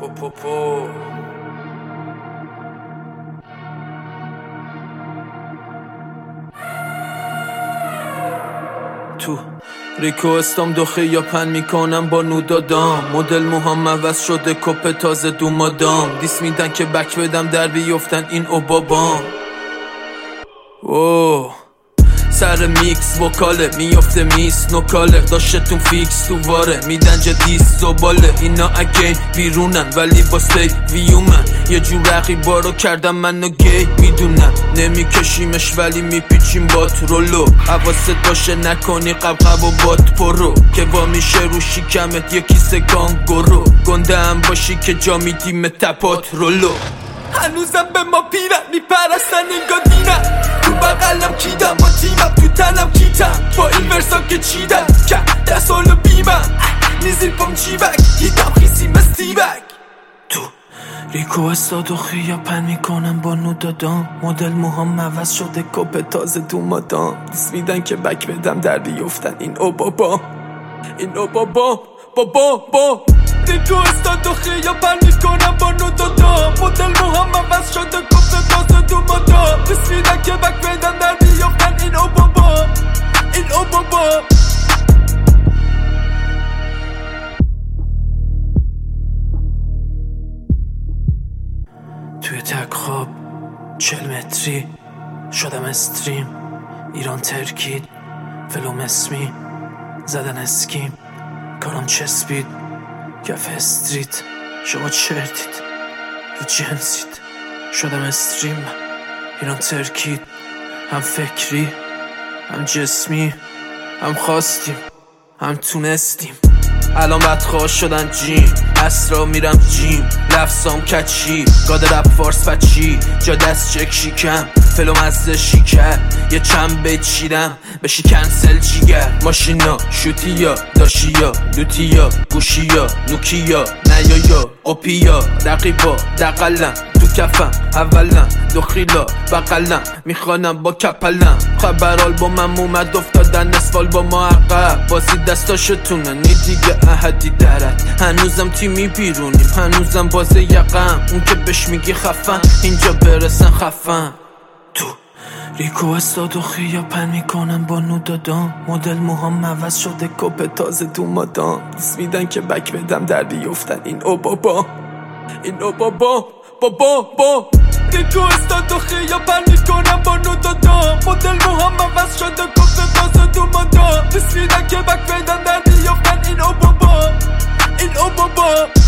تو ریکو استام دوخه یا پن میکنم با نودادام مدل موهام عوض شده کپ تازه دو مادام دیس میدن که بک بدم در بیفتن این اوبابام سر میکس وکاله میفته میس نوکاله داشتتون فیکس تو واره میدن جدیس زباله اینا اگین بیرونن ولی واسه ویومن یه جور رقیبا رو کردم منو گی میدونم نمیکشیمش ولی میپیچیم بات رولو حواست باشه نکنی قبقب و بات پرو که با میشه رو شیکمت یکی سگانگورو گنده هم باشی که جا میدیم تپات رولو هنوزم به ما پیرن میپرستن انگا دینن تو بقلم کیدم با تیمم تو تنم کیتم با این ورسا که چیدم که دست سالو بیمم نیزیر پام چیبک گیدم خیسی مستیبک تو ریکو استاد و خیاپن میکنم با نودادام مدل موهام عوض شده کپ تازه دو مادام دیس میدن که بک بدم در بیفتن این اوبابا بابا ریکو استاد و خیاپن میکنم با نودادام مدل موهام عوض شده کپ تازه دو مادام دیس میدن که بک بدم در بیفتن این اوبابا توی تک خواب 40 متری شدم استریم ایران ترکید فلوم اسمی زدن اسکیم کارم چسبید کف استریت شما چرتید رو جنسید شدم استریم ایران ترکید هم فکری هم جسمی هم خواستیم هم تونستیم الان بدخواه شدن جیم اسرا میرم جیم لفظام کچی گاد رپ فارس بچی جا دست چک شیکم فلوم از شیکر یه چند بیت چیدم بشی کنسل جیگر ماشینا شوتیا داشیا لوتیا گوشیا نوکیا نیایا قپیا رقیبا دقلم تو کفم اولم دخیلا بقلم میخوانم با کپلم خبرال با من اومد افتادن اسفال با ما عقب بازی دستاشتونه نی دیگه احدی درد هنوزم تیمی بیرونیم هنوزم باز یقم اون که بهش میگی خفن اینجا برسن خفن تو ریکو استاد و خیاپن میکنم با نودادام مدل موهام عوض شده کپ تازه دو مادام دیس میدن که بک بدم در بیفتن این اوبابا ریکو استاد و خیاپن میکنم با نودادام مدل موهام عوض شده کپ تازه دو مادام دیس میدن که بک بدم در بیفتن این اوبابا